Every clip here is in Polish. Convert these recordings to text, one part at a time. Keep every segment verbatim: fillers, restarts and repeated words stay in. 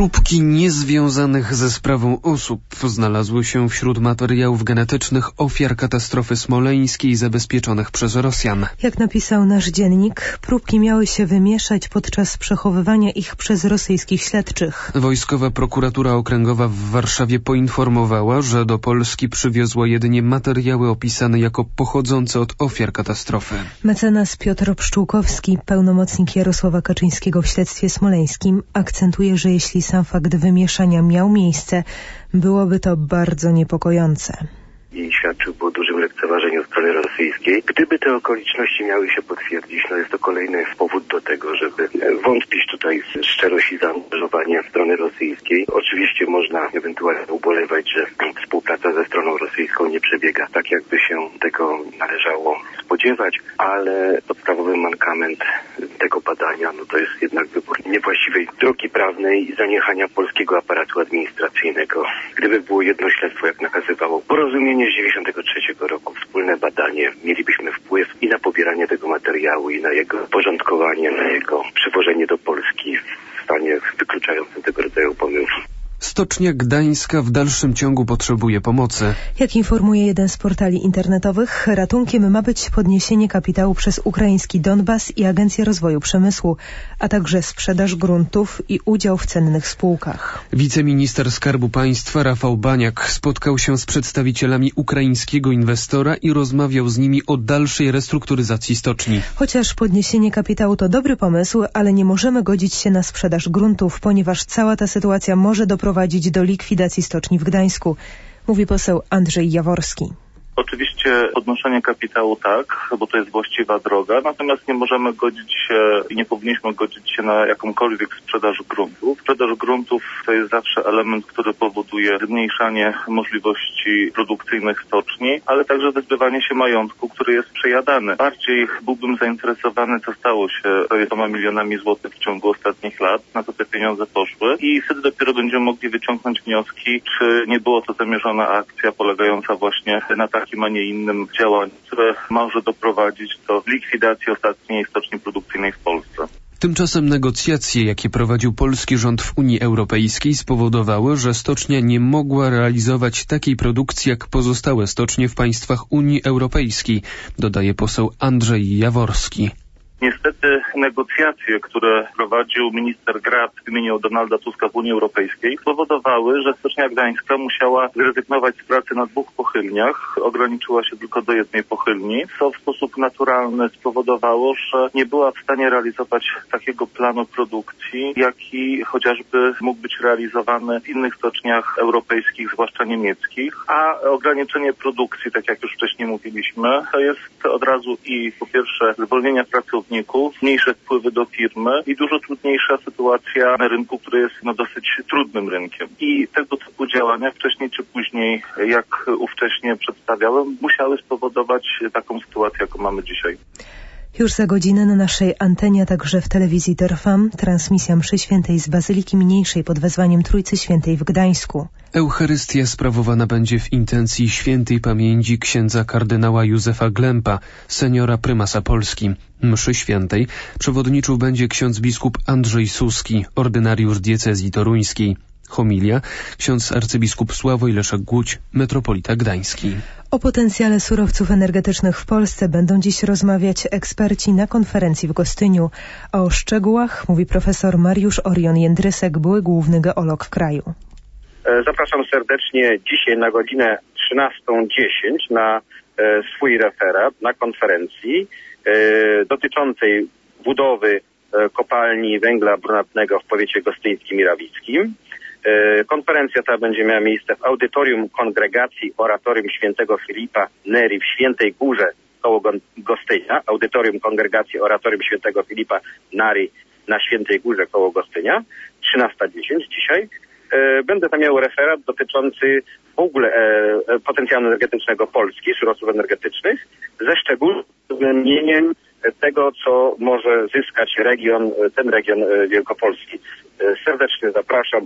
Próbki niezwiązanych ze sprawą osób znalazły się wśród materiałów genetycznych ofiar katastrofy smoleńskiej zabezpieczonych przez Rosjan. Jak napisał nasz dziennik, próbki miały się wymieszać podczas przechowywania ich przez rosyjskich śledczych. Wojskowa prokuratura okręgowa w Warszawie poinformowała, że do Polski przywiozła jedynie materiały opisane jako pochodzące od ofiar katastrofy. Mecenas Piotr Pszczółkowski, pełnomocnik Jarosława Kaczyńskiego w śledztwie smoleńskim, akcentuje, że jeśli sam fakt wymieszania miał miejsce, byłoby to bardzo niepokojące. I świadczyłby o dużym lekceważeniu strony rosyjskiej. Gdyby te okoliczności miały się potwierdzić, no jest to kolejny powód do tego, żeby wątpić tutaj w szczerość i zaangażowanie strony rosyjskiej. Oczywiście można ewentualnie ubolewać, że współpraca ze stroną rosyjską nie przebiega tak, jakby się tego należało spodziewać, ale podstawowy mankament tego badania, no to jest jednak wybór niewłaściwej drogi prawnej i zaniechania polskiego aparatu administracyjnego. Gdyby było jedno śledztwo, jak nakazywało porozumienie z dziewięćdziesiątego trzeciego roku, wspólne badanie, mielibyśmy wpływ i na pobieranie tego materiału, i na jego porządkowanie, na jego przywożenie do Polski w stanie wykluczającym tego rodzaju pomyłki. Stocznia Gdańska w dalszym ciągu potrzebuje pomocy. Jak informuje jeden z portali internetowych, ratunkiem ma być podniesienie kapitału przez ukraiński Donbas i Agencję Rozwoju Przemysłu, a także sprzedaż gruntów i udział w cennych spółkach. Wiceminister Skarbu Państwa Rafał Baniak spotkał się z przedstawicielami ukraińskiego inwestora i rozmawiał z nimi o dalszej restrukturyzacji stoczni. Chociaż podniesienie kapitału to dobry pomysł, ale nie możemy godzić się na sprzedaż gruntów, ponieważ cała ta sytuacja może doprowadzić prowadzić do likwidacji stoczni w Gdańsku, mówi poseł Andrzej Jaworski. Oczywiście podnoszenie kapitału tak, bo to jest właściwa droga, natomiast nie możemy godzić się i nie powinniśmy godzić się na jakąkolwiek sprzedaż gruntów. Sprzedaż gruntów to jest zawsze element, który powoduje zmniejszanie możliwości produkcyjnych stoczni, ale także wyzbywanie się majątku, który jest przejadany. Bardziej byłbym zainteresowany, co stało się z milionami złotych w ciągu ostatnich lat, na co te pieniądze poszły i wtedy dopiero będziemy mogli wyciągnąć wnioski, czy nie było to zamierzona akcja polegająca właśnie na takim, a nie innym działaniu, które może doprowadzić do likwidacji ostatniej stoczni produkcyjnej w Polsce. Tymczasem negocjacje, jakie prowadził polski rząd w Unii Europejskiej, spowodowały, że stocznia nie mogła realizować takiej produkcji jak pozostałe stocznie w państwach Unii Europejskiej, dodaje poseł Andrzej Jaworski. Niestety negocjacje, które prowadził minister Grab w imieniu Donalda Tuska w Unii Europejskiej, spowodowały, że Stocznia Gdańska musiała zrezygnować z pracy na dwóch pochylniach. Ograniczyła się tylko do jednej pochylni, co w sposób naturalny spowodowało, że nie była w stanie realizować takiego planu produkcji, jaki chociażby mógł być realizowany w innych stoczniach europejskich, zwłaszcza niemieckich. A ograniczenie produkcji, tak jak już wcześniej mówiliśmy, to jest od razu i po pierwsze zwolnienia pracowników, mniejsze wpływy do firmy i dużo trudniejsza sytuacja na rynku, który jest no, dosyć trudnym rynkiem. I tego typu działania wcześniej czy później, jak ówcześnie przedstawiałem, musiały spowodować taką sytuację, jaką mamy dzisiaj. Już za godzinę na naszej antenie, a także w telewizji Terfam, transmisja mszy świętej z Bazyliki Mniejszej pod wezwaniem Trójcy Świętej w Gdańsku. Eucharystia sprawowana będzie w intencji świętej pamięci księdza kardynała Józefa Glempa, seniora prymasa Polski. Mszy świętej przewodniczył będzie ksiądz biskup Andrzej Suski, ordynariusz diecezji toruńskiej. Homilia ksiądz arcybiskup Sławoj Leszek Głódź, metropolita gdański. O potencjale surowców energetycznych w Polsce będą dziś rozmawiać eksperci na konferencji w Gostyniu. O szczegółach mówi profesor Mariusz Orion Jędrysek, były główny geolog kraju. Zapraszam serdecznie dzisiaj na godzinę trzynastą dziesięć na e, swój referat na konferencji e, dotyczącej budowy e, kopalni węgla brunatnego w powiecie gostyńskim i rawickim. E, konferencja ta będzie miała miejsce w Audytorium Kongregacji Oratorium Świętego Filipa Neri w Świętej Górze koło Gostynia. Audytorium Kongregacji Oratorium Świętego Filipa Neri na Świętej Górze koło Gostynia. trzynasta dziesięć dzisiaj. Będę tam miał referat dotyczący w ogóle e, potencjału energetycznego Polski, surowców energetycznych, ze szczególnym uwzględnieniem tego, co może zyskać region, ten region Wielkopolski. Serdecznie zapraszam.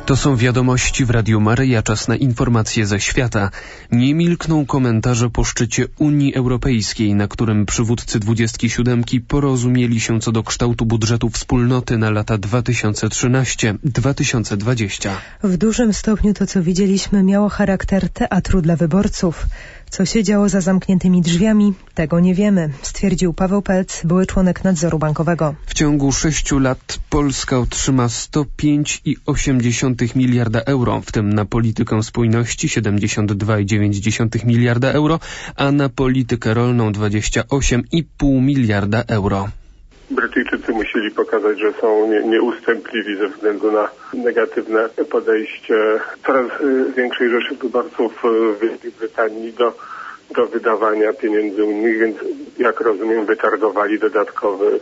To są wiadomości w Radiu Maryja, czas na informacje ze świata. Nie milkną komentarze po szczycie Unii Europejskiej, na którym przywódcy dwudziestki siódemki porozumieli się co do kształtu budżetu wspólnoty na lata dwa tysiące trzynaście do dwa tysiące dwudziestego. W dużym stopniu to, co widzieliśmy, miało charakter teatru dla wyborców. Co się działo za zamkniętymi drzwiami, tego nie wiemy, stwierdził Paweł Pelc, były członek nadzoru bankowego. W ciągu sześciu lat Polska otrzyma sto pięć i osiem dziesiątych miliarda euro, w tym na politykę spójności siedemdziesiąt dwa i dziewięć dziesiątych miliarda euro, a na politykę rolną dwadzieścia osiem i pół miliarda euro. Brytyjczycy musieli pokazać, że są nie, nieustępliwi ze względu na negatywne podejście coraz większej rzeszy wyborców w Wielkiej Brytanii do, do wydawania pieniędzy unijnych, więc jak rozumiem wytargowali dodatkowy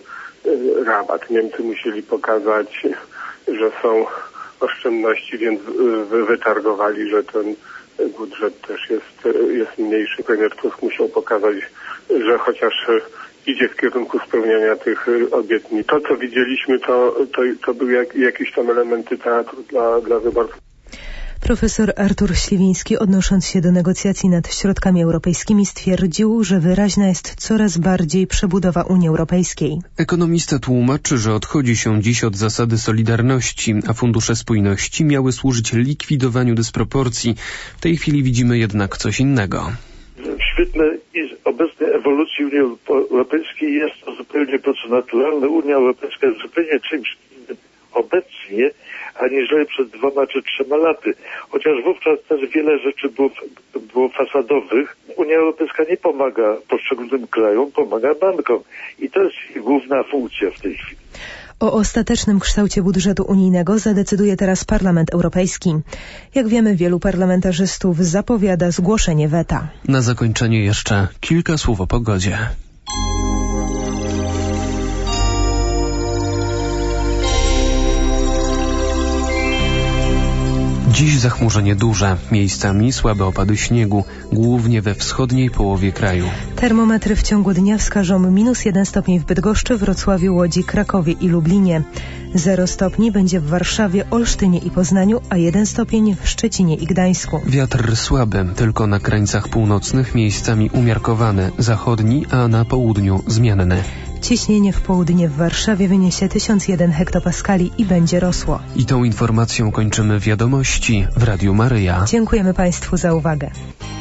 rabat. Niemcy musieli pokazać, że są oszczędności, więc wytargowali, że ten budżet też jest, jest mniejszy. Premier Tusk musiał pokazać, że chociaż idzie w kierunku spełniania tych obietnic. To, co widzieliśmy, to, to, to były jak, jakieś tam elementy teatru dla, dla wyborców. Profesor Artur Śliwiński, odnosząc się do negocjacji nad środkami europejskimi, stwierdził, że wyraźna jest coraz bardziej przebudowa Unii Europejskiej. Ekonomista tłumaczy, że odchodzi się dziś od zasady solidarności, a fundusze spójności miały służyć likwidowaniu dysproporcji. W tej chwili widzimy jednak coś innego. W świetle obecnej ewolucji Unii Europejskiej jest to zupełnie po co naturalne. Unia Europejska jest zupełnie czymś innym obecnie, aniżeli przed dwoma czy trzema laty. Chociaż wówczas też wiele rzeczy było, było fasadowych. Unia Europejska nie pomaga poszczególnym krajom, pomaga bankom. I to jest jej główna funkcja w tej chwili. O ostatecznym kształcie budżetu unijnego zadecyduje teraz Parlament Europejski. Jak wiemy, wielu parlamentarzystów zapowiada zgłoszenie weta. Na zakończenie jeszcze kilka słów o pogodzie. Dziś zachmurzenie duże, miejscami słabe opady śniegu, głównie we wschodniej połowie kraju. Termometry w ciągu dnia wskażą minus jeden stopień w Bydgoszczy, Wrocławiu, Łodzi, Krakowie i Lublinie. Zero stopni będzie w Warszawie, Olsztynie i Poznaniu, a jeden stopień w Szczecinie i Gdańsku. Wiatr słaby, tylko na krańcach północnych miejscami umiarkowany, zachodni, a na południu zmienny. Ciśnienie w południe w Warszawie wyniesie tysiąc jeden hektopaskali i będzie rosło. I tą informacją kończymy wiadomości w Radiu Maryja. Dziękujemy Państwu za uwagę.